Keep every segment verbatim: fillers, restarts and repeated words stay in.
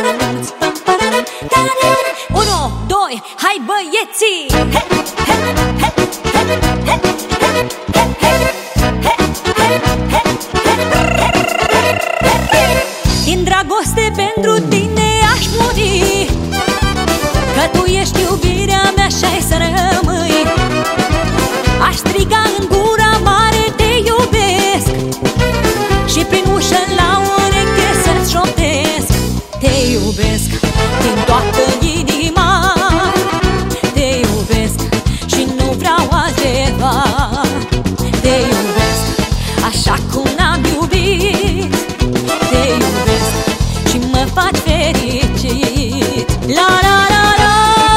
Unu, doi, hai băieții! He, he, he, he, he, he, din dragoste pentru tine aș muri, că tu ești iubirea mea și-ai să rămâi. Aș striga în gura mare te iubesc și prin ușă la ureche să-ți șoptesc. Te iubesc din toată inima, te iubesc și nu vreau altceva. Te iubesc așa cum n-am iubit, te iubesc și mă fac fericit. La la la la.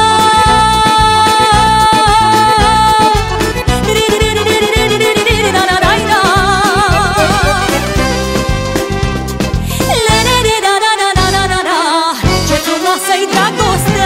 Ce frumoasă-i dragostea!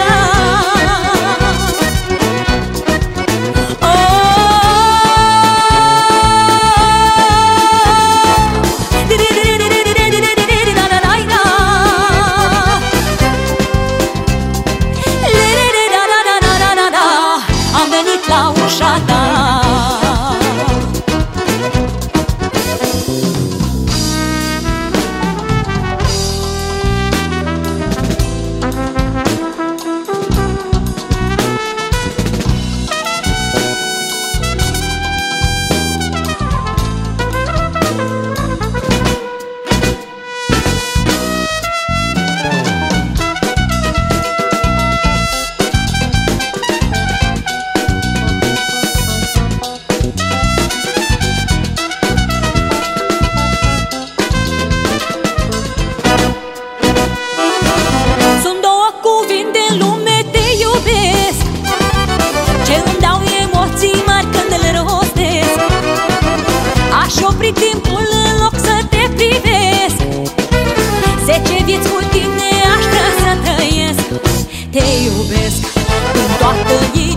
Am venit la ușa ta. Aș opri timpul în loc să te privesc, zece vieți cu tine aș vrea să trăiesc. Te iubesc din toată inima.